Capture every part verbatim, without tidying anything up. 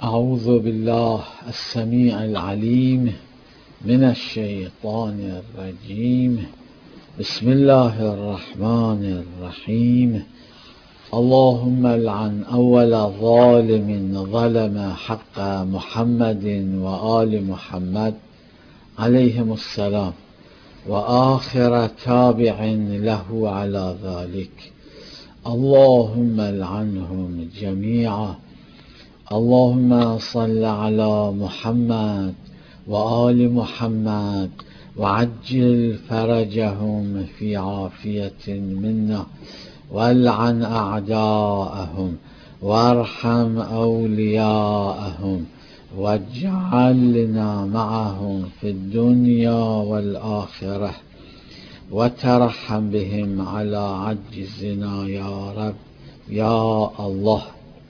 أعوذ بالله السميع العليم من الشيطان الرجيم. بسم الله الرحمن الرحيم. اللهم العن أول ظالم ظلم حق محمد وآل محمد عليهم السلام، وآخر تابع له على ذلك. اللهم العنهم جميعا. اللهم صل على محمد وآل محمد وعجل فرجهم في عافية منا، والعن أعداءهم وارحم أولياءهم، واجعلنا معهم في الدنيا والآخرة، وترحم بهم على عجزنا يا رب يا الله.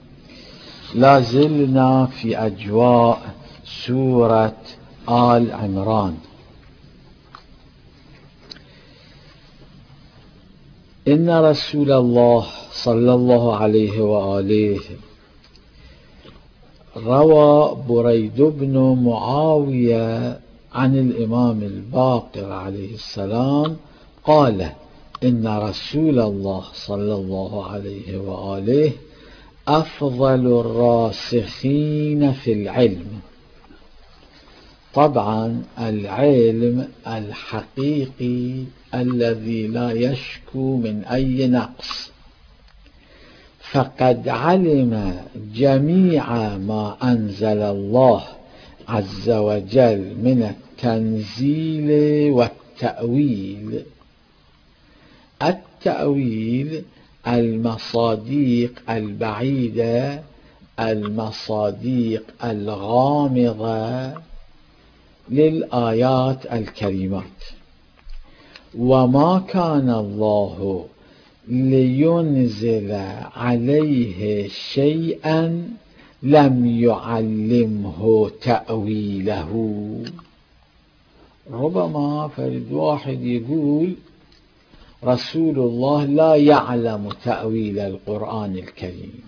لازلنا في أجواء سورة آل عمران. إن رسول الله صلى الله عليه وآله روى بريد بن معاوية عن الإمام الباقر عليه السلام قال: إن رسول الله صلى الله عليه وآله أفضل الراسخين في العلم. طبعا العلم الحقيقي الذي لا يشكو من أي نقص، فقد علم جميع ما أنزل الله عز وجل من التنزيل والتأويل. التأويل المصاديق البعيدة، المصاديق الغامضة للآيات الكريمات. وما كان الله لينزل عليه شيئا لم يعلمه تأويله. ربما فرد واحد يقول رسول الله لا يعلم تأويل القرآن الكريم،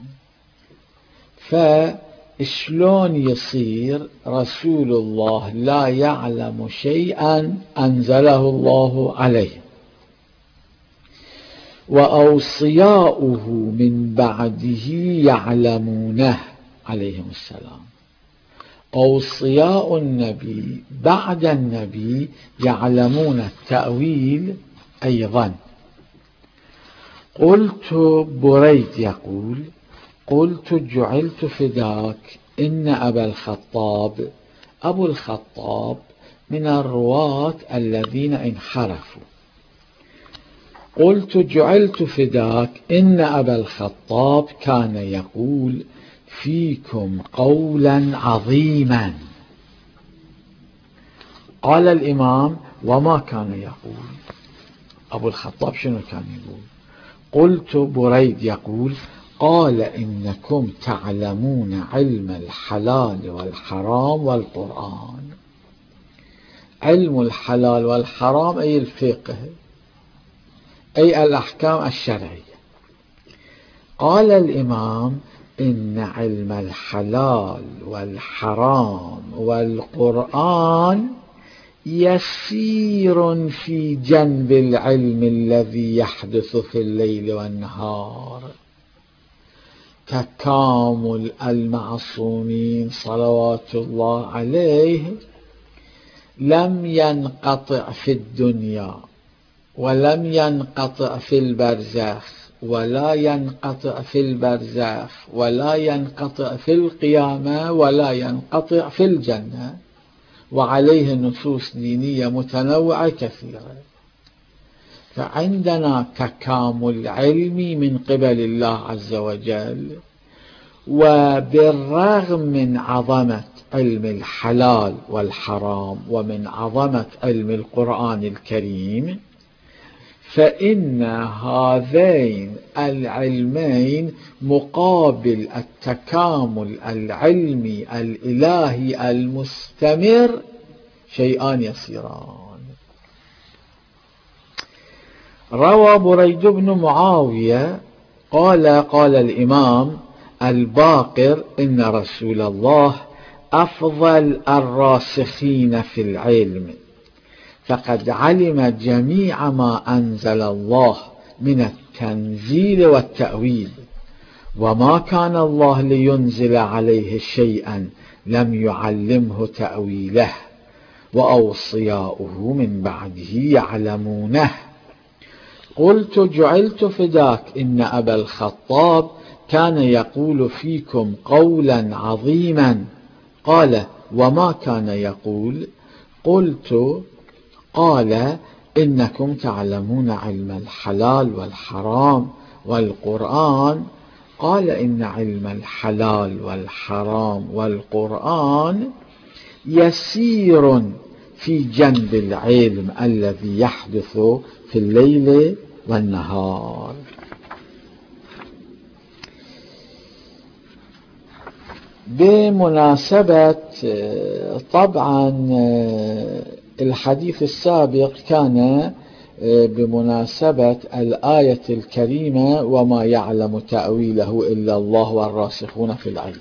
فشلون يصير رسول الله لا يعلم شيئا أنزله الله عليه؟ وأوصياؤه من بعده يعلمونه عليهم السلام. أوصياء النبي بعد النبي يعلمون التأويل أيضا. قلت بريد يقول: قلت جعلت فداك إن أبا الخطاب، أبو الخطاب من الرواة الذين انحرفوا، قلت جعلت فداك إن أبا الخطاب كان يقول فيكم قولا عظيما. قال الإمام: وما كان يقول؟ أبو الخطاب شنو كان يقول؟ قلت بريد يقول: قال إنكم تعلمون علم الحلال والحرام والقرآن. علم الحلال والحرام أي الفقه، أي الأحكام الشرعية. قال الإمام: إن علم الحلال والحرام والقرآن يسير في جنب العلم الذي يحدث في الليل والنهار. تكامل المعصومين صلوات الله عليه لم ينقطع في الدنيا، ولم ينقطع في البرزخ، ولا ينقطع في البرزخ، ولا ينقطع في القيامة، ولا ينقطع في الجنة. وعليه نصوص دينية متنوعة كثيرة. فعندنا تكامل علمي من قبل الله عز وجل. وبالرغم من عظمة علم الحلال والحرام ومن عظمة علم القرآن الكريم، فإن هذين العلمين مقابل التكامل العلمي الإلهي المستمر شيئان يسيران. روى بريد بن معاوية قال: قال الإمام: الباقر إن رسول الله أفضل الراسخين في العلم، فقد علم جميع ما أنزل الله من التنزيل والتأويل، وما كان الله لينزل عليه شيئا لم يعلمه تأويله، وأوصياؤه من بعده يعلمونه. قلت جعلت فداك إن أبا الخطاب كان يقول فيكم قولا عظيما. قال: وما كان يقول؟ قلت: قال: إنكم تعلمون علم الحلال والحرام والقرآن. قال: إن علم الحلال والحرام والقرآن يسير في جنب العلم الذي يحدث في الليل والنهار. بمناسبة طبعا الحديث السابق كان بمناسبة الآية الكريمة وما يعلم تأويله إلا الله والراسخون في العلم،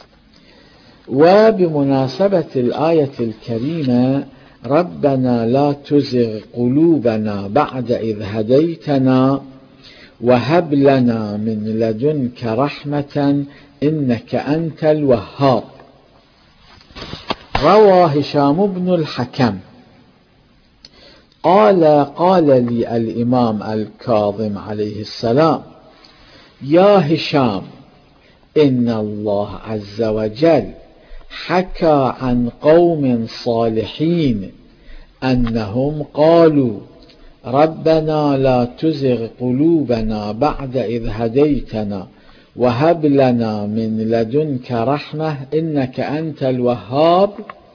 وبمناسبة الآية الكريمة ربنا لا تزغ قلوبنا بعد إذ هديتنا وهب لنا من لدنك رحمة إنك أنت الوهاب. روى هشام بن الحكم قال: قال لي الإمام الكاظم عليه السلام: يا هشام، إن الله عز وجل حكى عن قوم صالحين أنهم قالوا ربنا لا تزغ قلوبنا بعد إذ هديتنا وهب لنا من لدنك رحمة إنك أنت الوهاب.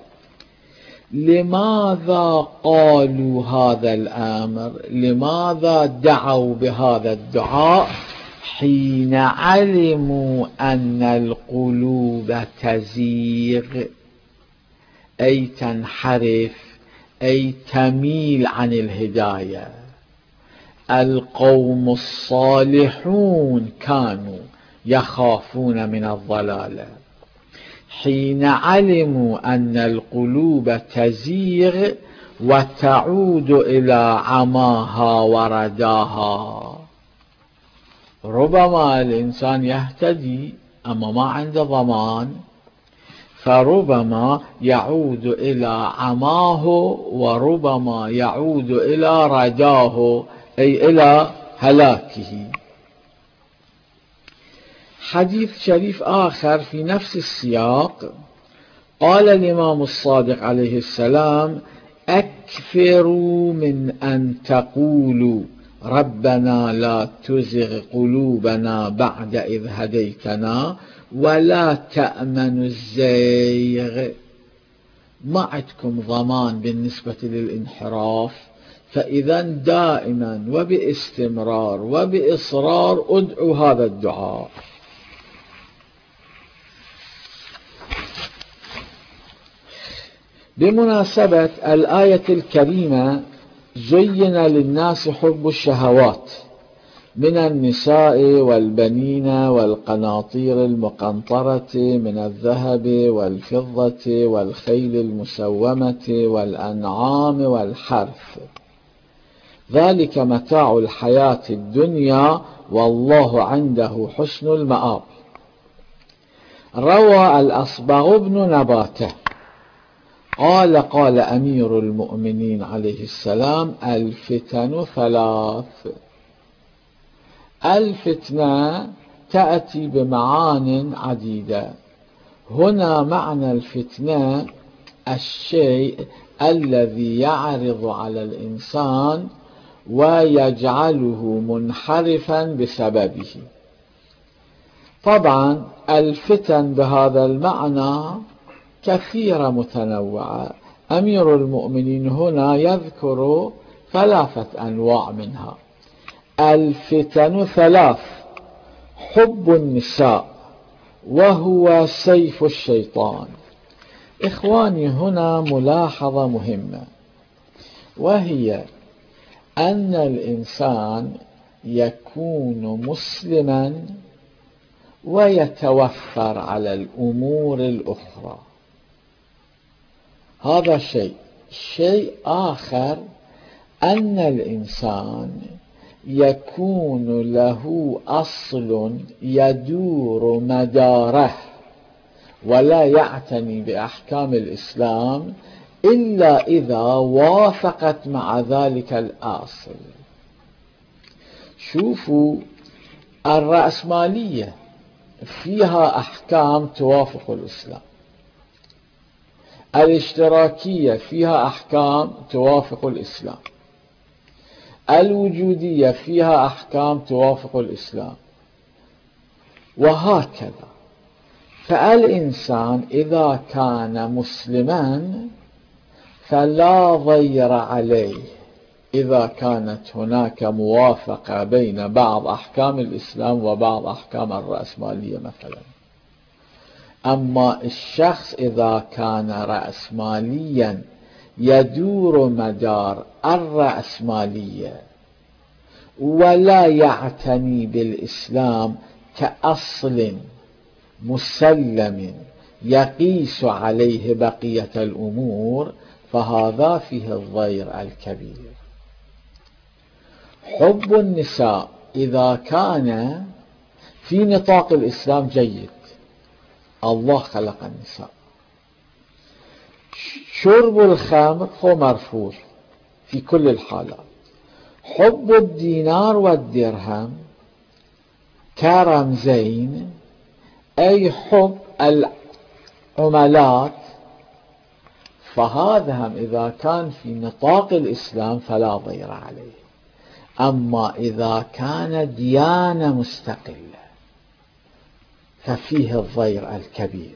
لماذا قالوا هذا الأمر؟ لماذا دعوا بهذا الدعاء حين علموا أن القلوب تزيغ، أي تنحرف، أي تميل عن الهداية؟ القوم الصالحون كانوا يخافون من الضلال، حين علموا أن القلوب تزيغ وتعود إلى عماها ورداها. ربما الإنسان يهتدي أما ما عنده ضمان، فربما يعود إلى عماه وربما يعود إلى رداه، أي إلى هلاكه. حديث شريف آخر في نفس السياق قال الإمام الصادق عليه السلام: أكثروا من أن تقولوا ربنا لا تزغ قلوبنا بعد إذ هديتنا ولا تأمنوا الزيغ. ما عندكم ضمان بالنسبة للانحراف، فإذا دائما وباستمرار وبإصرار ادعوا هذا الدعاء. بمناسبة الآية الكريمة: زين للناس حب الشهوات من النساء والبنين والقناطير المقنطرة من الذهب والفضة والخيل المسومة والأنعام والحرث، ذلك متاع الحياة الدنيا والله عنده حسن المآب. روى الأصبغ بن نباتة قال: قال أمير المؤمنين عليه السلام: الفتن ثلاث. الفتنة تأتي بمعان عديدة. هنا معنى الفتنة الشيء الذي يعرض على الإنسان ويجعله منحرفا بسببه. طبعا الفتن بهذا المعنى كثيرة متنوعة. أمير المؤمنين هنا يذكر ثلاثة أنواع منها. الفتن ثلاث: حب النساء وهو سيف الشيطان. إخواني، هنا ملاحظة مهمة، وهي أن الإنسان يكون مسلما ويتوفر على الأمور الأخرى. هذا شيء. شيء آخر أن الإنسان يكون له أصل يدور مداره ولا يعتني بأحكام الإسلام إلا إذا وافقت مع ذلك الأصل. شوفوا، الرأسمالية فيها أحكام توافق الإسلام، الاشتراكية فيها أحكام توافق الإسلام، الوجودية فيها أحكام توافق الإسلام، وهكذا. فالإنسان إذا كان مسلما فلا ضير عليه إذا كانت هناك موافقة بين بعض أحكام الإسلام وبعض أحكام الرأسمالية مثلا. أما الشخص إذا كان رأسماليا يدور مدار الرأسمالية ولا يعتني بالإسلام كأصل مسلم يقيس عليه بقية الأمور، فهذا فيه الضير الكبير. حب النساء إذا كان في نطاق الإسلام جيد، الله خلق النساء. شرب الخمر هو مرفوض في كل الحالات. حب الدينار والدرهم كرمزين، أي حب العملات، فهذا هم إذا كان في نطاق الإسلام فلا ضير عليه. أما إذا كان ديانة مستقلة ففيه الضير الكبير.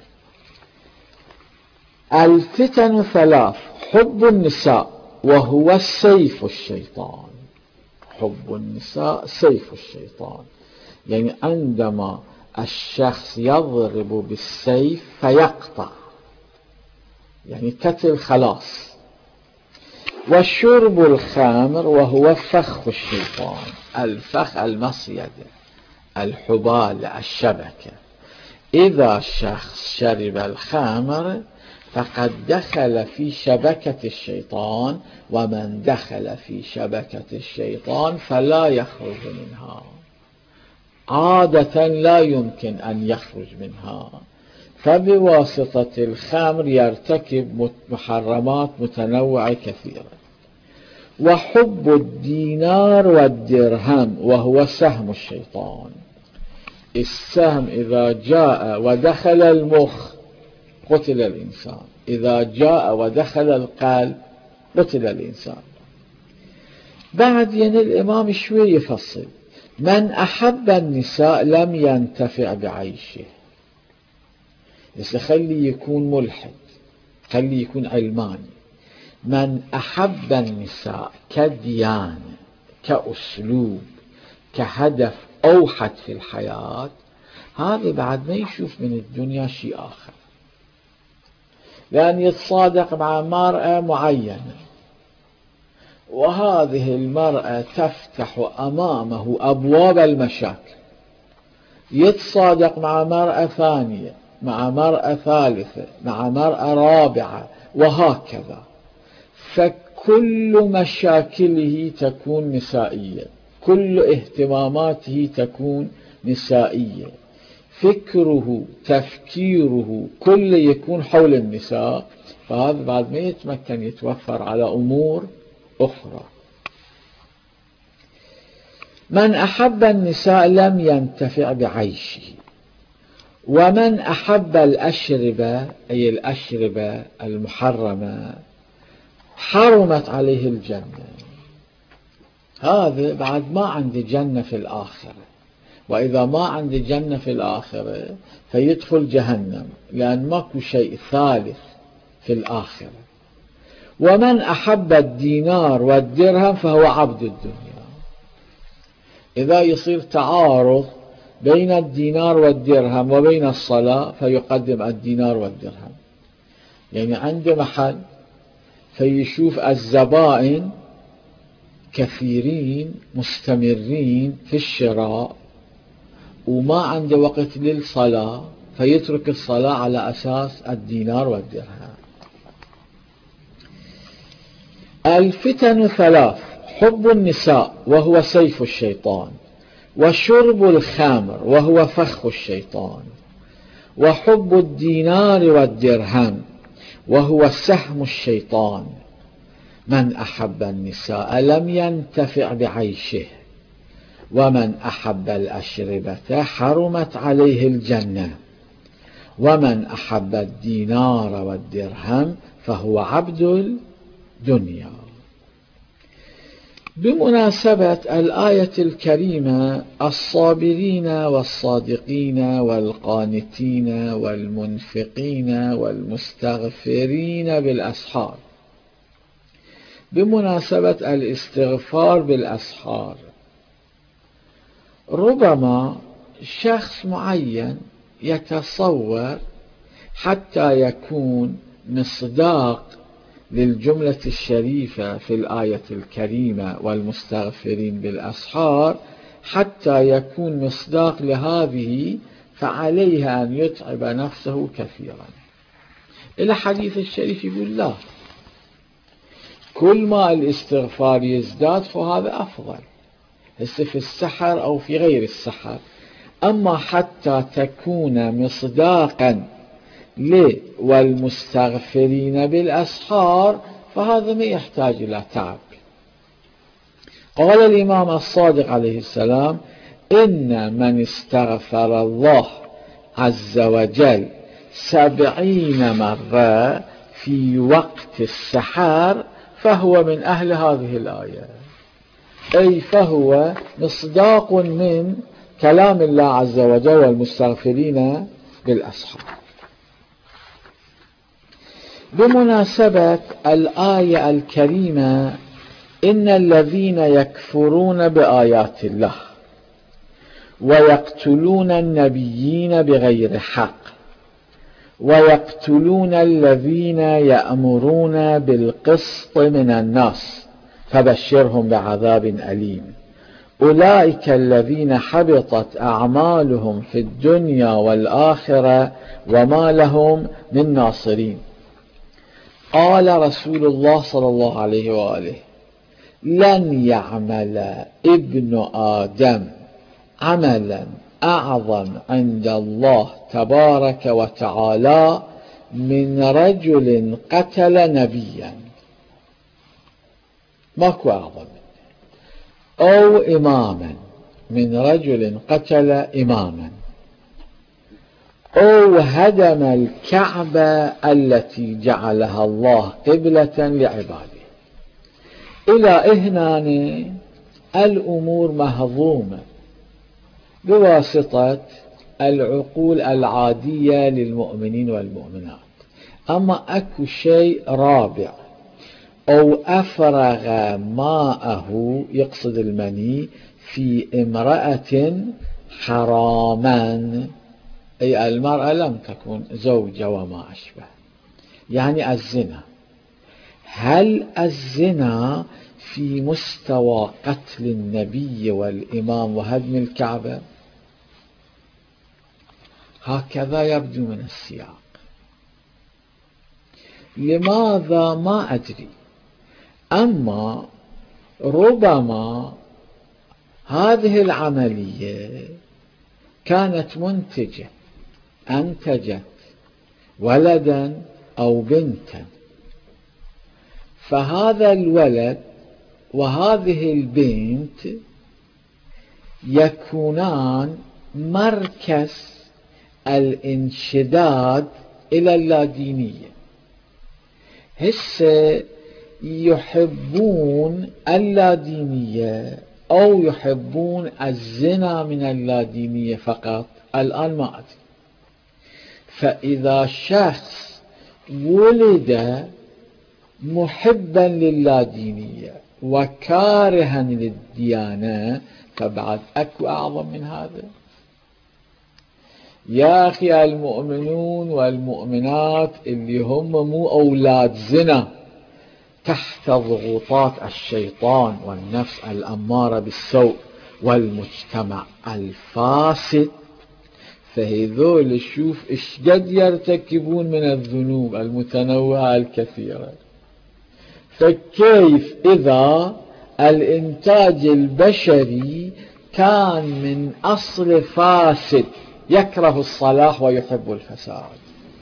الفتن ثلاث: حب النساء وهو سيف الشيطان. حب النساء سيف الشيطان، يعني عندما الشخص يضرب بالسيف فيقطع، يعني قتل خلاص. وشرب الخمر وهو فخ الشيطان. الفخ المصيدة، الحبال، الشبكة. إذا الشخص شرب الخمر فقد دخل في شبكة الشيطان، ومن دخل في شبكة الشيطان فلا يخرج منها، عادة لا يمكن أن يخرج منها. فبواسطة الخمر يرتكب محرمات متنوعة كثيرة. وحب الدينار والدرهم وهو سهم الشيطان. السهم إذا جاء ودخل المخ قتل الإنسان، إذا جاء ودخل القلب قتل الإنسان. بعدين الإمام شوي يفصل: من أحب النساء لم ينتفع بعيشه. بس خلي يكون ملحد، خلي يكون علماني. من أحب النساء كديانة، كأسلوب، كهدف أوحد في الحياة، هذا بعد ما يشوف من الدنيا شيء آخر. لأن يتصادق مع مرأة معينة، وهذه المرأة تفتح أمامه أبواب المشاكل. يتصادق مع مرأة ثانية، مع مرأة ثالثة، مع مرأة رابعة، وهكذا. فكل مشاكله تكون نسائية، كل اهتماماته تكون نسائية، فكره، تفكيره كله يكون حول النساء. فهذا بعد ما يتمكن يتوفر على أمور أخرى. من أحب النساء لم ينتفع بعيشه. ومن أحب الأشربة، أي الأشربة المحرمة، حرمت عليه الجنة. هذا بعد ما عندي جنة في الآخرة، وإذا ما عندي جنة في الآخرة فيدخل جهنم، لأن ماكو شيء ثالث في الآخرة. ومن أحب الدينار والدرهم فهو عبد الدنيا. إذا يصير تعارض بين الدينار والدرهم وبين الصلاة فيقدم الدينار والدرهم. يعني عنده محل فيشوف الزبائن كثيرين مستمرين في الشراء، وما عنده وقت للصلاة فيترك الصلاة على أساس الدينار والدرهم. الفتن ثلاث: حب النساء وهو سيف الشيطان، وشرب الخمر وهو فخ الشيطان، وحب الدينار والدرهم وهو سهم الشيطان. من أحب النساء لم ينتفع بعيشه، ومن أحب الأشربة حرمت عليه الجنة، ومن أحب الدينار والدرهم فهو عبد الدنيا. بمناسبة الآية الكريمة: الصابرين والصادقين والقانتين والمنفقين والمستغفرين بالأسحار، بمناسبة الاستغفار بالأسحار، ربما شخص معين يتصور حتى يكون مصداق للجملة الشريفة في الآية الكريمة والمستغفرين بالأسحار، حتى يكون مصداق لهذه فعليه أن يتعب نفسه كثيرا. الحديث الشريف يقول لا، كل ما الاستغفار يزداد فهذا أفضل، هسه في السحر أو في غير السحر. أما حتى تكون مصداقا لي والمستغفرين بالأسحار فهذا ما يحتاج إلى تعب. قال الإمام الصادق عليه السلام: إن من استغفر الله عز وجل سبعين مرة في وقت السحر فهو من أهل هذه الآية، أي فهو مصداق من كلام الله عز وجل والمستغفرين بالأسحار. بمناسبة الآية الكريمة: إن الذين يكفرون بآيات الله ويقتلون النبيين بغير حق ويقتلون الذين يأمرون بالقسط من الناس فبشرهم بعذاب أليم، أولئك الذين حبطت أعمالهم في الدنيا والآخرة وما لهم من ناصرين. قال رسول الله صلى الله عليه وآله: لن يعمل ابن آدم عملا أعظم عند الله تبارك وتعالى من رجل قتل نبيا، ماكو أعظم، أو إماما، من رجل قتل إماما، أو هدم الكعبة التي جعلها الله قبلة لعباده. إلى هنا الأمور مهضومة بواسطة العقول العادية للمؤمنين والمؤمنات. أما أكو شيء رابع: أو أفرغ ماءه، يقصد المني، في امرأة حراما، أي المرأة لم تكن زوجة وما أشبه، يعني الزنا. هل الزنا في مستوى قتل النبي والإمام وهدم الكعبة؟ هكذا يبدو من السياق. لماذا؟ ما أدري. أما ربما هذه العملية كانت منتجة، أنتجت ولدا أو بنتا، فهذا الولد وهذه البنت يكونان مركز الانشداد إلى اللادينية. هسه يحبون اللادينية أو يحبون الزنا من اللادينية فقط، الآن ما أدري. فإذا شخص ولد محبا للادينية وكارها للديانة فبعد أكو أعظم من هذا. يا أخي المؤمنون والمؤمنات اللي هم مو أولاد زنا تحت ضغوطات الشيطان والنفس الأمارة بالسوء والمجتمع الفاسد، فهذول شوف اشقد يرتكبون من الذنوب المتنوعة الكثيرة. فكيف إذا الإنتاج البشري كان من أصل فاسد يكره الصلاح ويحب الفساد؟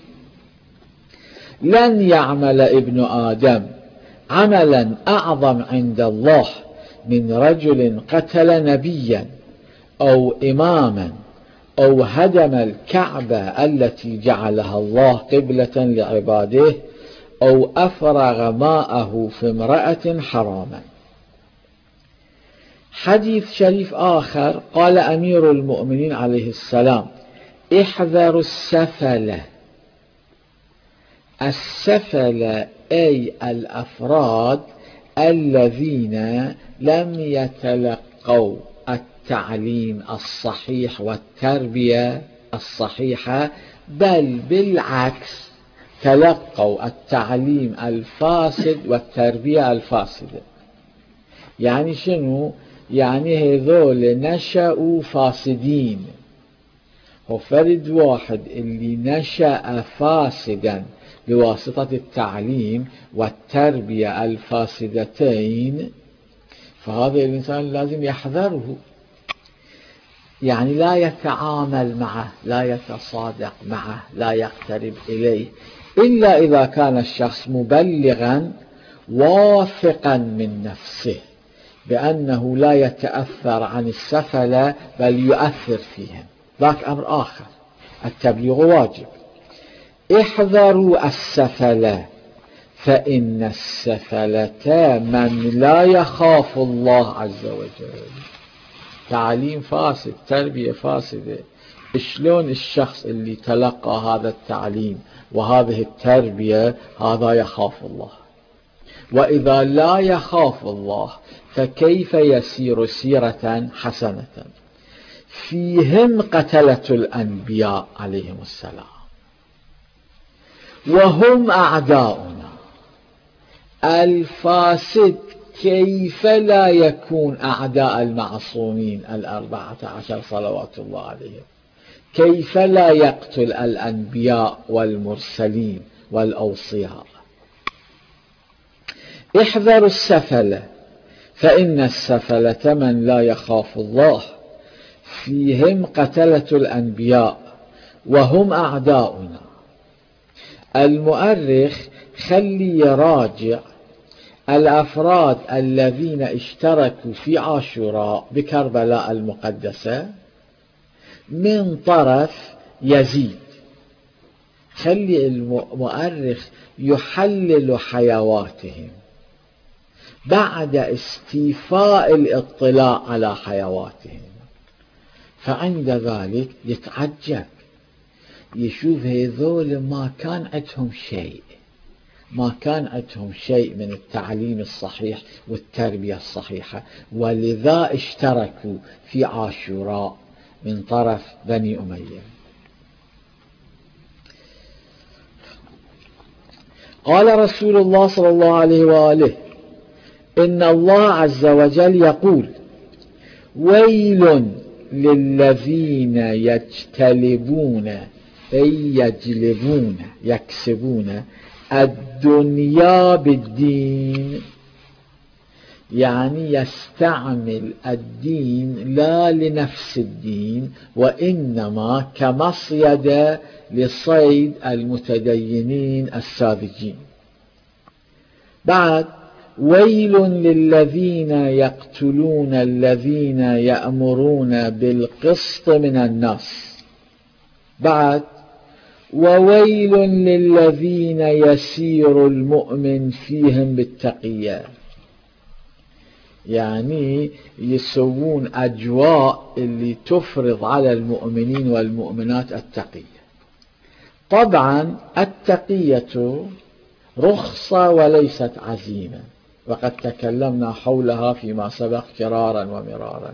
لن يعمل ابن آدم عملا أعظم عند الله من رجل قتل نبيا أو إماما أو هدم الكعبة التي جعلها الله قبلة لعباده أو أفرغ ماءه في امرأة حراما. حديث شريف آخر قال أمير المؤمنين عليه السلام: احذروا السفلة. السفلة أي الأفراد الذين لم يتلقوا التعليم الصحيح والتربية الصحيحة، بل بالعكس تلقوا التعليم الفاسد والتربية الفاسدة. يعني شنو؟ يعني هذول نشأوا فاسدين. وفرد واحد اللي نشأ فاسدا بواسطة التعليم والتربية الفاسدتين، فهذا الإنسان لازم يحذره، يعني لا يتعامل معه، لا يتصادق معه، لا يقترب إليه، إلا إذا كان الشخص مبلغا واثقا من نفسه بأنه لا يتأثر عن السفلة بل يؤثر فيهم، ذاك أمر آخر. التبليغ واجب. احذروا السفلة فإن السفلة من لا يخاف الله عز وجل. تعليم فاسد، تربية فاسدة، شلون الشخص اللي تلقى هذا التعليم وهذه التربية هذا يخاف الله؟ وإذا لا يخاف الله فكيف يسير سيرة حسنة؟ فيهم قتلة الأنبياء عليهم السلام وهم أعداؤنا. الفاسد كيف لا يكون أعداء المعصومين الأربعة عشر صلوات الله عليهم؟ كيف لا يقتل الأنبياء والمرسلين والأوصياء؟ احذروا السفلة فإن السفلة من لا يخاف الله، فيهم قتلة الأنبياء وهم أعداؤنا. المؤرخ خلي يراجع الأفراد الذين اشتركوا في عاشوراء بكربلاء المقدسة من طرف يزيد. خلي المؤرخ يحلل حيواتهم بعد استيفاء الاطلاع على حيواتهم، فعند ذلك يتعجب، يشوف هذول ما كان عندهم شيء، ما كان عندهم شيء من التعليم الصحيح والتربية الصحيحة، ولذا اشتركوا في عاشوراء من طرف بني أمية. قال رسول الله صلى الله عليه وآله: إن الله عز وجل يقول: ويل للذين يجتلبون أي يجلبون يكسبون الدنيا بالدين، يعني يستعمل الدين لا لنفس الدين وإنما كمصيدة لصيد المتدينين الساذجين. بعد: ويل للذين يقتلون الذين يأمرون بالقسط من الناس. بعد: وويل للذين يسير المؤمن فيهم بالتقية، يعني يسوون أجواء اللي تفرض على المؤمنين والمؤمنات التقية. طبعا التقية رخصة وليست عزيمة، وقد تكلمنا حولها فيما سبق كرارا ومرارا.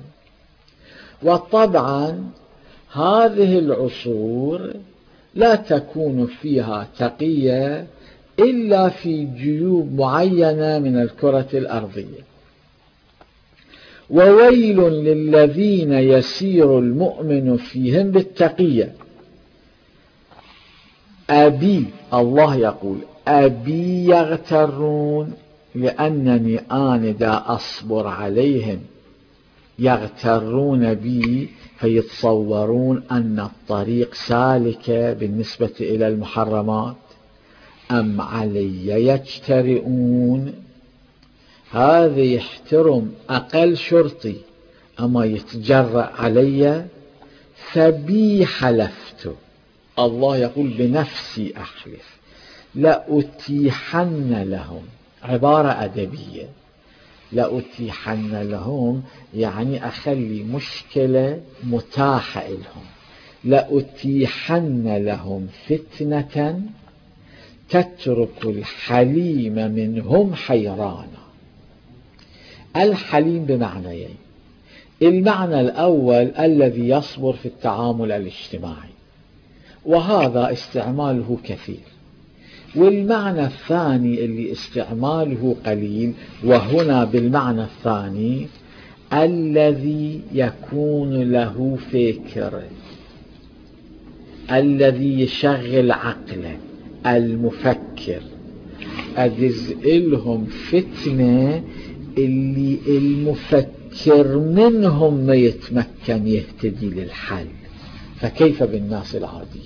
وطبعا هذه العصور لا تكون فيها تقية إلا في جيوب معينة من الكرة الأرضية. وويل للذين يسير المؤمن فيهم بالتقية. أبي الله يقول أبي يغترون لأنني آن دا أصبر عليهم يغترون بي فيتصورون أن الطريق سالكة بالنسبة إلى المحرمات، أم علي يجترئون. هذا يحترم أقل شرطي أما يتجرأ علي، فبي حلفت. الله يقول بنفسي أحلف لأتيحن لهم، عبارة أدبية، لأتيحن لهم يعني أخلي مشكلة متاحة لهم، لأتيحن لهم فتنة تترك الحليم منهم حيرانا. الحليم بمعنيين، المعنى الأول الذي يصبر في التعامل الاجتماعي، وهذا استعماله كثير، والمعنى الثاني اللي استعماله قليل وهنا بالمعنى الثاني الذي يكون له فكر، الذي يشغل عقله، المفكر. أدزئلهم فتنة اللي المفكر منهم ما يتمكن يهتدي للحل، فكيف بالناس العادي؟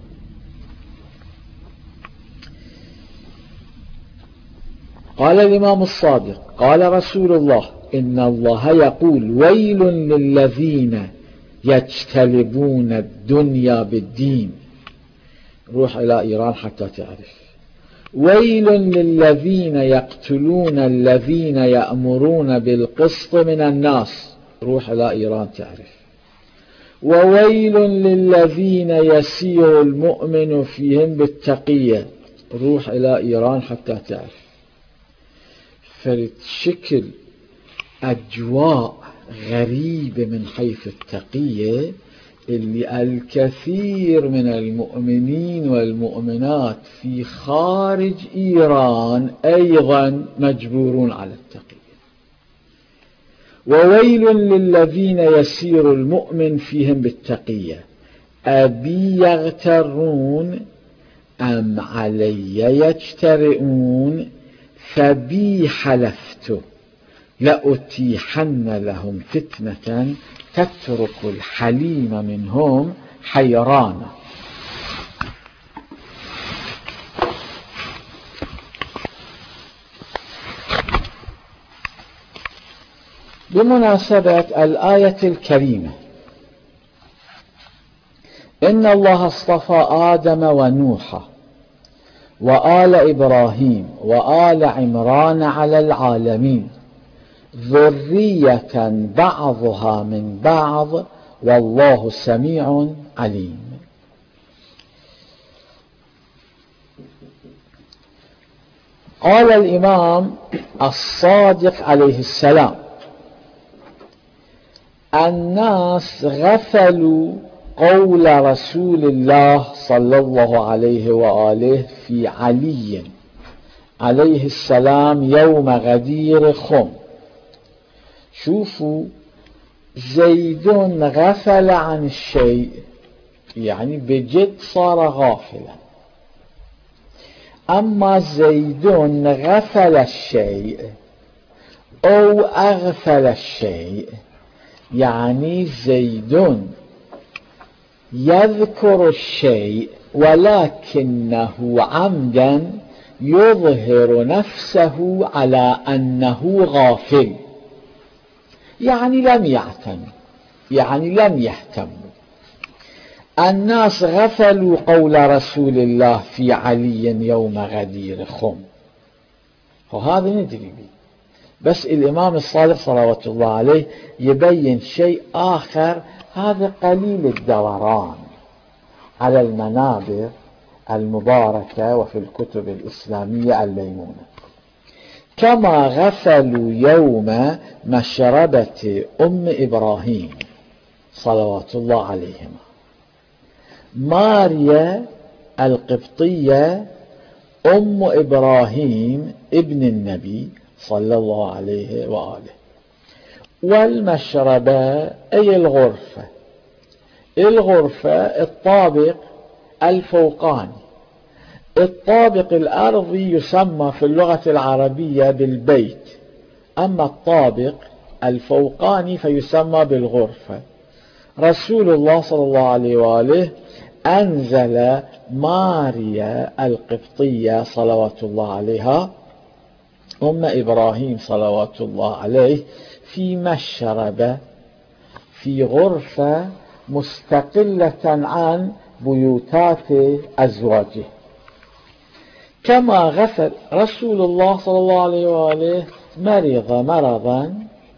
قال الإمام الصادق قال رسول الله إن الله يقول ويل للذين يجتلبون الدنيا بالدين. روح إلى إيران حتى تعرف. ويل للذين يقتلون الذين يأمرون بالقسط من الناس. روح إلى إيران تعرف. وويل للذين يسير المؤمن فيهم بالتقية. روح إلى إيران حتى تعرف. فشكل أجواء غريبة من حيث التقية اللي الكثير من المؤمنين والمؤمنات في خارج إيران أيضا مجبورون على التقية. وويل للذين يسير المؤمن فيهم بالتقية أبي يغترون أم علي يجترئون فبي حلفت لأتيحن لهم فتنة تترك الحليم منهم حيرانا. بمناسبة الآية الكريمة إن الله اصطفى آدم ونوح وآل إبراهيم وآل عمران على العالمين ذرية بعضها من بعض والله سميع عليم. قال الإمام الصادق عليه السلام الناس غفلوا قول رسول الله صلى الله عليه وآله في علي عليه السلام يوم غدير خم. شوفوا زيد غفل عن الشيء يعني بجد صار غافلا، أما زيد غفل الشيء أو أغفل الشيء يعني زيد يذكر الشيء ولكنه عمدا يظهر نفسه على أنه غافل، يعني لم يعتم، يعني لم يهتم. الناس غفلوا قول رسول الله في علي يوم غدير خم، وهذا ندري به، بس الإمام الصادق صلوات الله عليه يبين شيء آخر، هذا قليل الدوران على المنابر المباركة وفي الكتب الإسلامية الميمونة. كما غفلوا يوم مشربة أم إبراهيم صلوات الله عليهما، ماريا القبطية أم إبراهيم ابن النبي صلى الله عليه وآله، والمشربة أي الغرفة. الغرفة الطابق الفوقاني. الطابق الأرضي يسمى في اللغة العربية بالبيت، أما الطابق الفوقاني فيسمى بالغرفة. رسول الله صلى الله عليه وآله أنزل ماريا القبطية صلوات الله عليها أم إبراهيم صلوات الله عليه في مشربة، في غرفة مستقلة عن بيوتات أزواجه. كما غسل رسول الله صلى الله عليه وآله مرض مرضا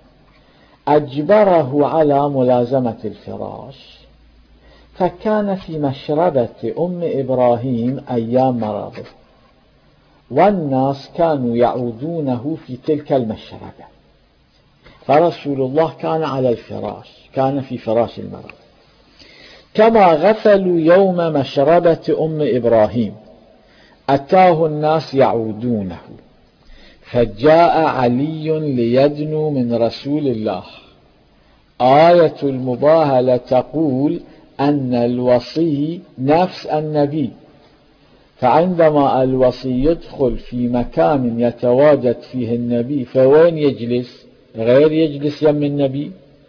أجبره على ملازمة الفراش، فكان في مشربة أم إبراهيم أيام مرضه، والناس كانوا يعودونه في تلك المشربة، فرسول الله كان على الفراش، كان في فراش المرض. كما غسلوا يوم مشربة أم إبراهيم أتاه الناس يعودونه، فجاء علي ليدنو من رسول الله. آية المباهلة تقول أن الوصي نفس النبي، فعندما الوصي يدخل في مكان يتواجد فيه النبي فوين يجلس؟ غير يجلس يم النبي.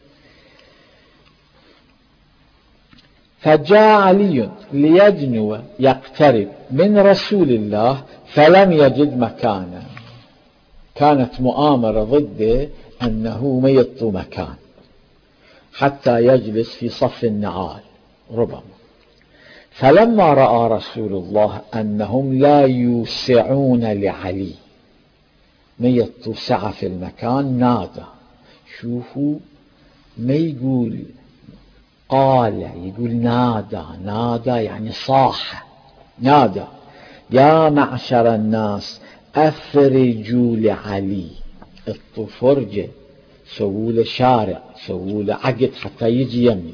فجاء علي ليدنو يقترب من رسول الله فلم يجد مكانا، كانت مؤامرة ضده أنه ما يعطوا مكان حتى يجلس في صف النعال ربما. فلما رأى رسول الله أنهم لا يوسعون لعلي، ما يعطوا سعة في المكان، نادى. شوفوا، ما يقول قال، يقول نادى. نادى يعني صاح، نادى يا معشر الناس أفرجوا لعلي، اطوا فرجة، سووا له شارع، سووا له عقد حتى يجي يمي.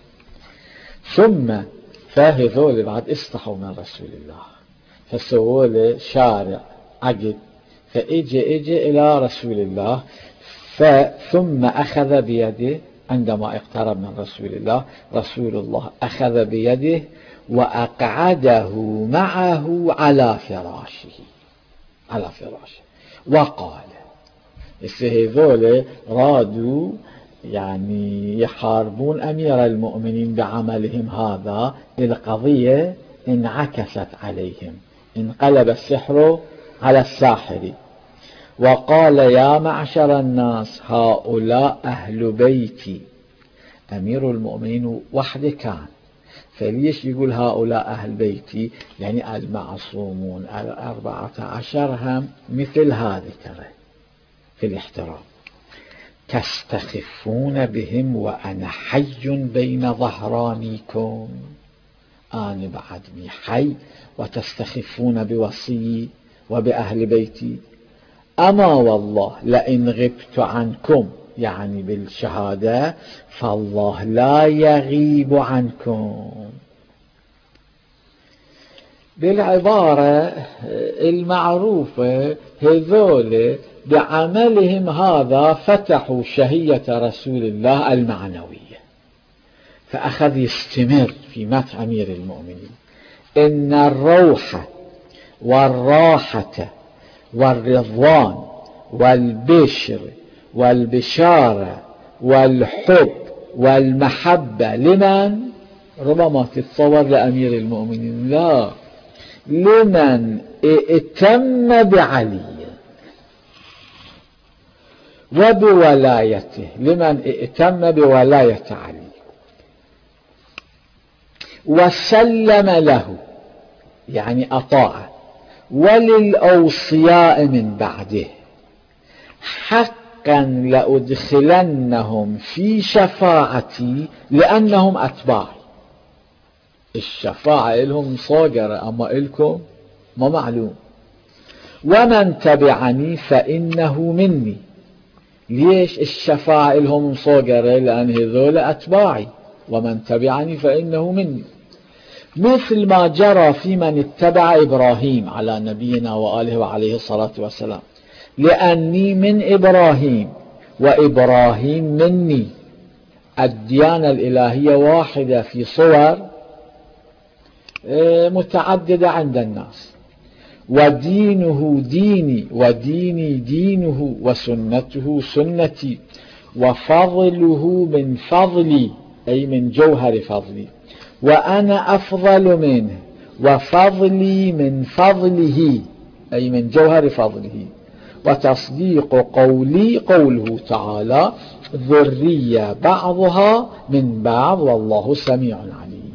ثم فهذول بعد استحوا من رسول الله فسووا له شارع عقد، فإجي إجي إلى رسول الله، ثم أخذ بيده عندما اقترب من رسول الله. رسول الله أخذ بيده وأقعده معه على فراشه، على فراشه، وقال. هذول رادوا يعني يحاربون أمير المؤمنين بعملهم هذا، القضية انعكست عليهم، انقلب السحر على الساحر. وقال يا معشر الناس هؤلاء أهل بيتي. أمير المؤمنين وحده كان، فليش يقول هؤلاء أهل بيتي؟ يعني المعصومون الأربعة عشر هم مثل هذه ترى في الاحترام. تستخفون بهم وأنا حي بين ظهرانيكم، أنا بعدني حي وتستخفون بوصي وبأهل بيتي. أما والله لئن غبت عنكم، يعني بالشهادة، فالله لا يغيب عنكم. بالعبارة المعروفة هذول بعملهم هذا فتحوا شهية رسول الله المعنوية، فأخذ يستمر في مدح أمير المؤمنين. إن الروح والراحة والرضوان والبشر والبشارة والحب والمحبة لمن؟ ربما تتصور لأمير المؤمنين، لا، لمن ائتم بعلي وبولايته، لمن ائتم بولاية علي وسلم له، يعني أطاع، وللأوصياء من بعده، حقا لأدخلنهم في شفاعتي لأنهم أتباعي. الشفاعة لهم صاغرة، أما إلكم ما معلوم. ومن تبعني فإنه مني. ليش الشفاعة لهم صاغرة؟ لأن هذول أتباعي، ومن تبعني فإنه مني، مثل ما جرى في من اتبع إبراهيم على نبينا وآله وعليه الصلاة والسلام، لأني من إبراهيم وإبراهيم مني. الديانة الإلهية واحدة في صور متعددة عند الناس، ودينه ديني وديني دينه وسنته سنتي وفضله من فضلي أي من جوهر فضلي، وأنا أفضل منه وفضلي من فضله أي من جوهر فضله، وتصديق قولي قوله تعالى ذرية بعضها من بعض والله سميع عليم.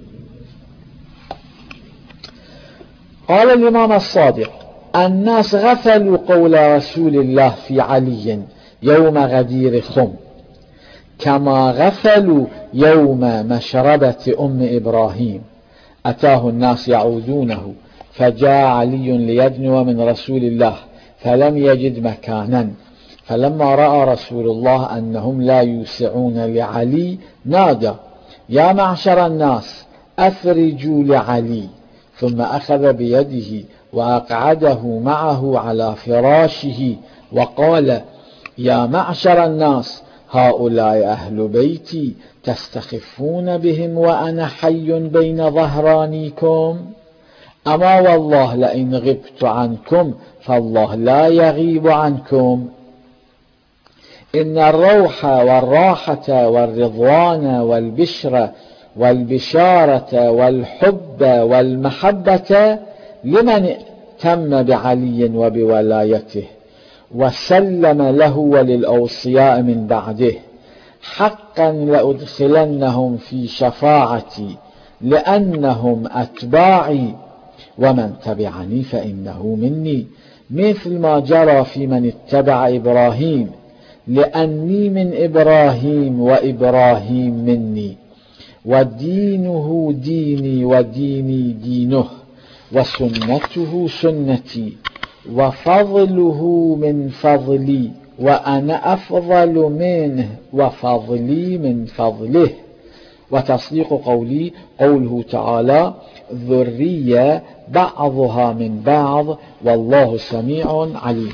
قال الإمام الصادق الناس غفلوا قول رسول الله في علي يوم غدير خم كما غفلوا يوم مشربة أم إبراهيم. أتاه الناس يعودونه فجاء علي ليدنو من رسول الله فلم يجد مكانا، فلما رأى رسول الله أنهم لا يوسعون لعلي نادى يا معشر الناس أفرجوا لعلي، ثم أخذ بيده وأقعده معه على فراشه وقال يا معشر الناس هؤلاء أهل بيتي تستخفون بهم وأنا حي بين ظهرانيكم، أما والله لئن غبت عنكم فالله لا يغيب عنكم. إن الروح والراحة والرضوان والبشرة والبشارة والحب والمحبة لمن تم بعلي وبولايته وسلم له وللأوصياء من بعده. حقا لأدخلنهم في شفاعتي لأنهم أتباعي، ومن تبعني فإنه مني، مثل ما جرى في من اتبع إبراهيم، لأني من إبراهيم وإبراهيم مني، ودينه ديني وديني دينه، وسنته سنتي، وفضله من فضلي، وأنا أفضل منه وفضلي من فضله. وتصديق قولي قوله تعالى ذرية بعضها من بعض والله سميع عليم.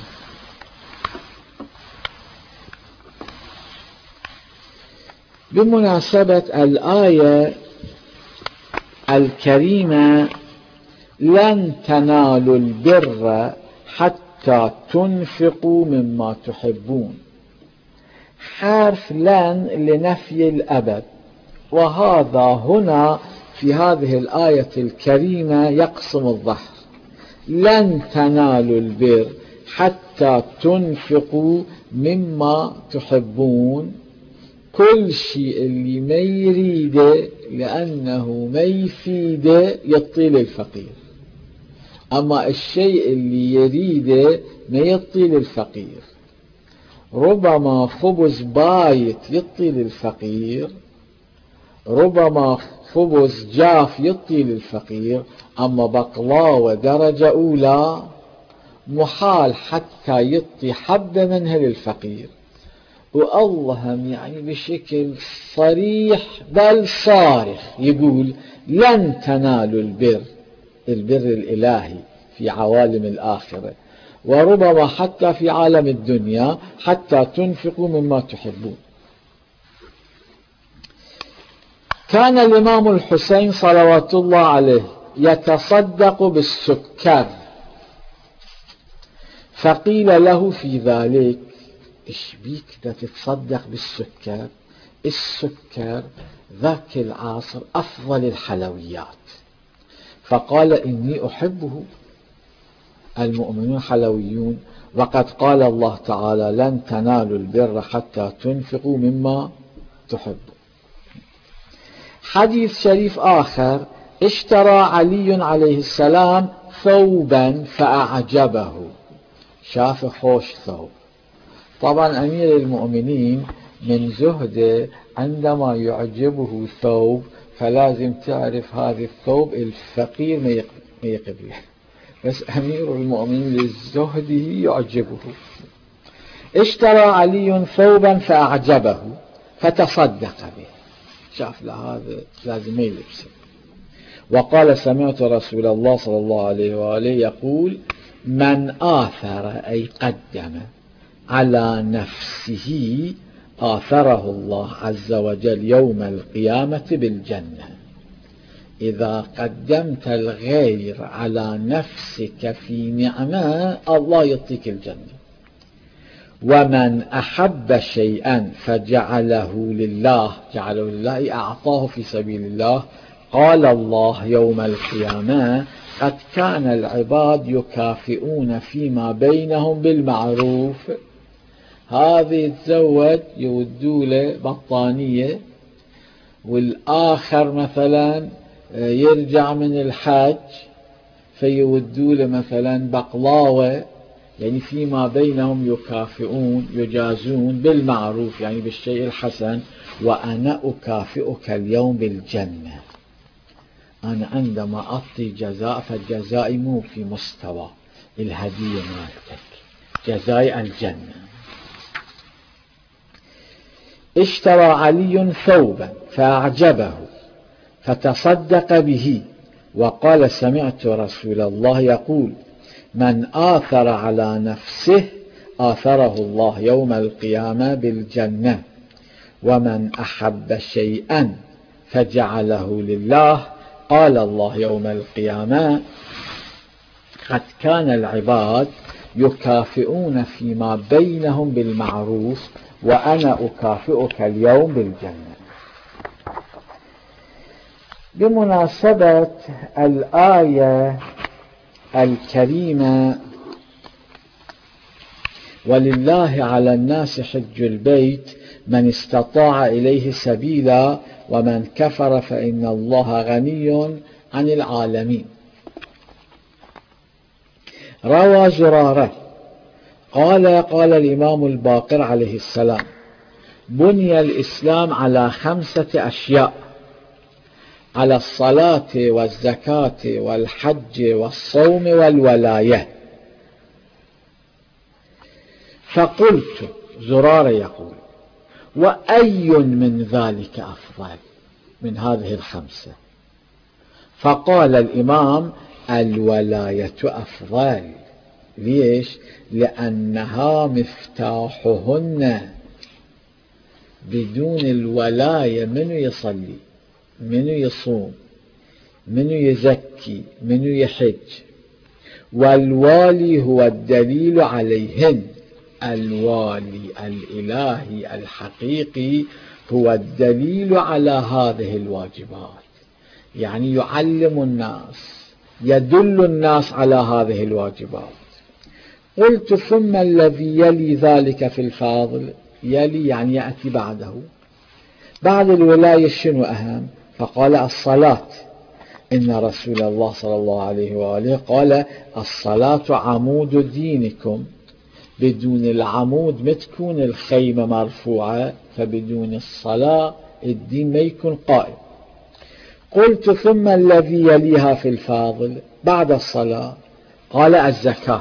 بمناسبة الآية الكريمة لن تنالوا البر حتى تنفقوا مما تحبون، حرف لن لنفي الأبد، وهذا هنا في هذه الآية الكريمة يقسم الظهر. لن تنالوا البر حتى تنفقوا مما تحبون، كل شيء اللي ما يريده لأنه ما يفيده يعطي للفقير، أما الشيء اللي يريده ما يعطي للفقير. ربما خبز بايت يعطي للفقير، ربما خبز جاف يعطي للفقير، أما بقلاوة درجة أولى محال حتى يعطي حبة منها للفقير. والله يعني بشكل صريح بل صارخ يقول لن تنالوا البر، البر الإلهي في عوالم الآخرة، وربما حتى في عالم الدنيا، حتى تنفقوا مما تحبون. كان الإمام الحسين صلوات الله عليه يتصدق بالسكر، فقيل له في ذلك إيش بيك تتصدق بالسكر؟ السكر ذاك العصر أفضل الحلويات، فقال إني أحبه، المؤمنون حلويون، وقد قال الله تعالى لن تنالوا البر حتى تنفقوا مما تحبون. حديث شريف آخر اشترى علي عليه السلام ثوبا فأعجبه، شاف خوش ثوب. طبعا أمير المؤمنين من زهده عندما يعجبه ثوب فلازم تعرف هذا الثوب الفقير ما يقبله، بس أمير المؤمنين لزهده يعجبه. اشترى علي ثوبا فأعجبه فتصدق به، شاف لهذا لازم يلبسه، وقال سمعت رسول الله صلى الله عليه وآله يقول من آثر أي قدم على نفسه آثره الله عز وجل يوم القيامة بالجنة. إذا قدمت الغير على نفسك في نعمة الله يعطيك الجنة. ومن أحب شيئا فجعله لله، جعله لله أعطاه في سبيل الله، قال الله يوم القيامة قد كان العباد يكافئون فيما بينهم بالمعروف. هذا يتزوج يودوا له بطانية، والآخر مثلا يرجع من الحج فيودوا له مثلا بقلاوة، يعني فيما بينهم يكافئون يجازون بالمعروف، يعني بالشيء الحسن. وأنا أكافئك اليوم بالجنة. أنا عندما أعطي جزاء فالجزاء مو في مستوى الهدية مالتك، جزاء الجنة. اشترى علي ثوبا فأعجبه فتصدق به وقال سمعت رسول الله يقول من آثر على نفسه آثره الله يوم القيامة بالجنة. ومن أحب شيئا فجعله لله قال الله يوم القيامة قد كان العباد يكافئون فيما بينهم بالمعروف وأنا أكافئك اليوم بالجنة. بمناسبة الآية الكريمة ولله على الناس حج البيت من استطاع إليه سبيلا ومن كفر فإن الله غني عن العالمين، روى زرارة قال قال الإمام الباقر عليه السلام بني الإسلام على خمسة أشياء: على الصلاة والزكاة والحج والصوم والولاية. فقلت، زرارة يقول، وأي من ذلك أفضل من هذه الخمسة؟ فقال الإمام الولاية أفضل. ليش؟ لأنها مفتاحهن. بدون الولاية من يصلي، من يصوم، من يزكي، من يحج. والوالي هو الدليل عليهن. الوالي الإلهي الحقيقي هو الدليل على هذه الواجبات، يعني يعلم الناس، يدل الناس على هذه الواجبات. قلت ثم الذي يلي ذلك في الفاضل؟ يلي يعني يأتي بعده، بعد الولاية شنو أهم؟ فقال الصلاة. إن رسول الله صلى الله عليه وآله قال الصلاة عمود دينكم. بدون العمود ما تكون الخيمة مرفوعة، فبدون الصلاة الدين ما يكون قائم. قلت ثم الذي يليها في الفاضل بعد الصلاة؟ قال الزكاة.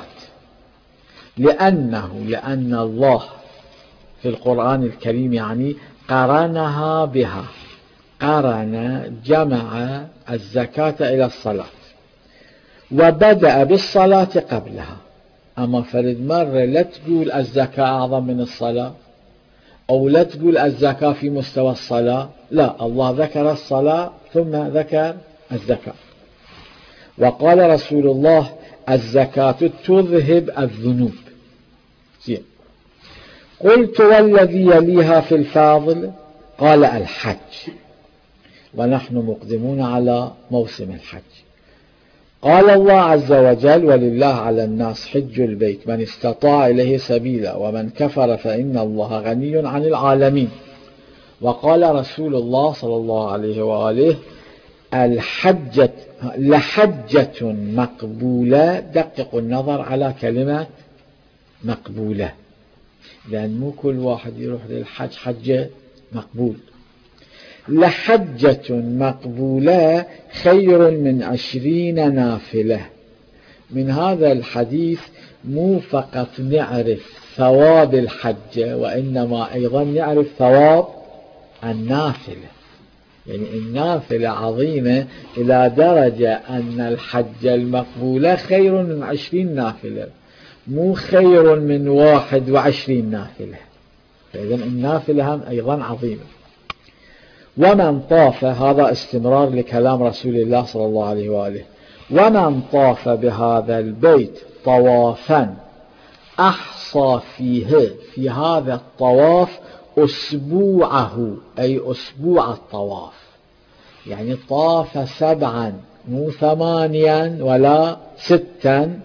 لأنه لأن الله في القرآن الكريم يعني قرنها بها، قرن جمع الزكاة إلى الصلاة، وبدأ بالصلاة قبلها. أما فرد مرة لا تقول الزكاة أعظم من الصلاة، أو لا تقول الزكاة في مستوى الصلاة، لا، الله ذكر الصلاة ثم ذكر الزكاة. وقال رسول الله الزكاة تذهب الذنوب. زين. قلت والذي يليها في الفاضل؟ قال الحج، ونحن مقدمون على موسم الحج. قال الله عز وجل ولله على الناس حج البيت من استطاع إليه سبيلا ومن كفر فإن الله غني عن العالمين. وقال رسول الله صلى الله عليه وآله الحجة لحجة مقبولة. دققوا النظر على كلمة مقبولة، لأن مو كل واحد يروح للحج حجة مقبول. لحجة مقبولة خير من عشرين نافلة. من هذا الحديث مو فقط نعرف ثواب الحجة، وإنما أيضا نعرف ثواب النافلة. يعني النافلة عظيمة إلى درجة أن الحج المقبولة خير من عشرين نافلة. مو خير من واحد وعشرين نافلة. فإذا النافلة هم أيضا عظيمة. ومن طاف، هذا استمرار لكلام رسول الله صلى الله عليه وآله، ومن طاف بهذا البيت طوافا أحصى فيه، في هذا الطواف أسبوعه، أي أسبوع الطواف، يعني طاف سبعا مو ثمانيا ولا ستا،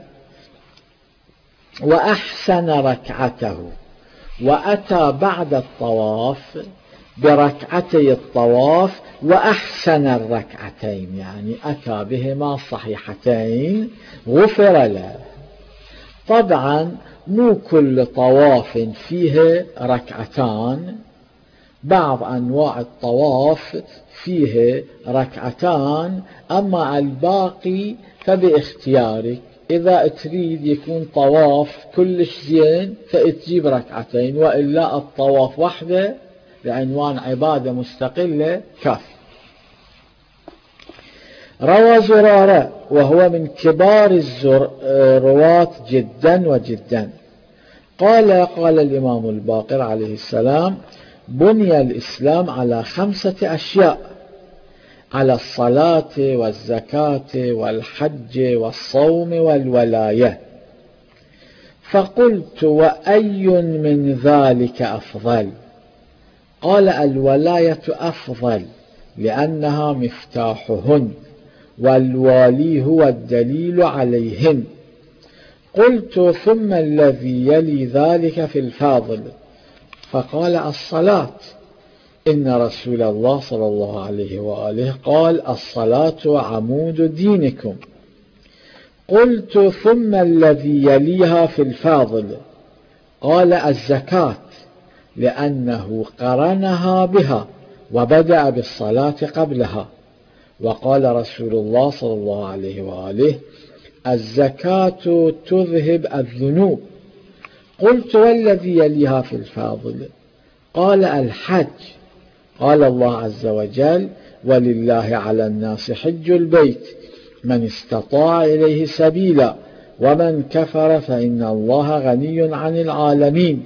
وأحسن ركعته، وأتى بعد الطواف بركعتي الطواف وأحسن الركعتين، يعني أتى بهما صحيحتين، غفر له. طبعا مو كل طواف فيه ركعتان، بعض أنواع الطواف فيه ركعتان، أما الباقي فباختيارك، إذا تريد يكون طواف كلش زين فتجيب ركعتين، وإلا الطواف وحده بعنوان عبادة مستقلة كافي. روى زرارة وهو من كبار الرواة جدا وجدا قال قال الإمام الباقر عليه السلام: بني الإسلام على خمسة أشياء: على الصلاة والزكاة والحج والصوم والولاية. فقلت: وأي من ذلك أفضل؟ قال: الولاية أفضل لأنها مفتاحهن، والوالي هو الدليل عليهن. قلت: ثم الذي يلي ذلك في الفاضل؟ فقال: الصلاة، إن رسول الله صلى الله عليه وآله قال: الصلاة عمود دينكم. قلت: ثم الذي يليها في الفاضل؟ قال: الزكاة، لأنه قرنها بها وبدأ بالصلاة قبلها. وقال رسول الله صلى الله عليه وآله: الزكاة تذهب الذنوب. قلت: والذي يليها في الفاضل؟ قال: الحج، قال الله عز وجل: ولله على الناس حج البيت من استطاع إليه سبيلا ومن كفر فإن الله غني عن العالمين.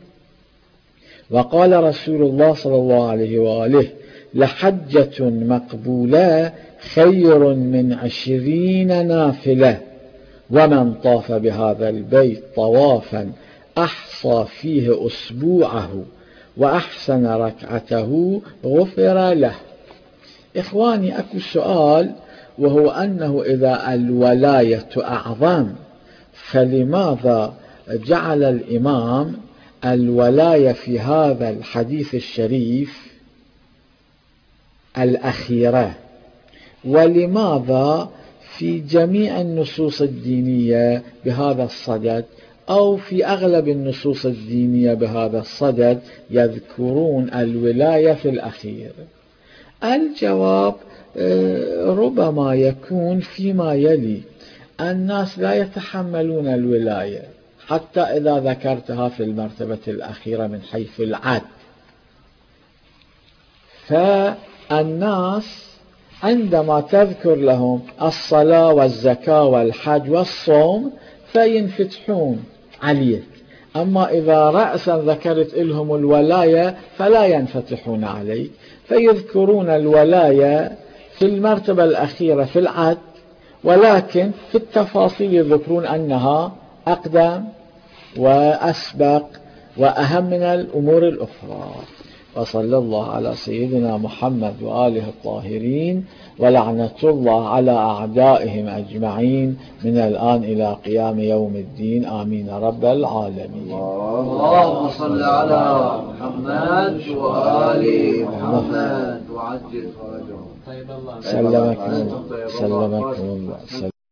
وقال رسول الله صلى الله عليه وآله: لحجة مقبولة خير من عشرين نافلة، ومن طاف بهذا البيت طوافا أحصى فيه أسبوعه وأحسن ركعته غفر له. إخواني، أكو سؤال، وهو أنه إذا الولاية أعظم فلماذا جعل الإمام الولاية في هذا الحديث الشريف الأخيرة، ولماذا في جميع النصوص الدينية بهذا الصدد أو في أغلب النصوص الدينية بهذا الصدد يذكرون الولاية في الأخير؟ الجواب ربما يكون فيما يلي: الناس لا يتحملون الولاية حتى إذا ذكرتها في المرتبة الأخيرة من حيث العد، فالناس عندما تذكر لهم الصلاة والزكاة والحج والصوم فينفتحون عليك، أما إذا رأسا ذكرت لهم الولاية فلا ينفتحون عليك، فيذكرون الولاية في المرتبة الأخيرة في العد، ولكن في التفاصيل يذكرون أنها أقدم وأسبق وأهم من الأمور الأخرى. وصلى الله على سيدنا محمد وآله الطاهرين، ولعنة الله على أعدائهم أجمعين من الآن إلى قيام يوم الدين، آمين رب العالمين. اللهم صل على محمد وآل محمد وعجل فرجهم. سلمكم الله.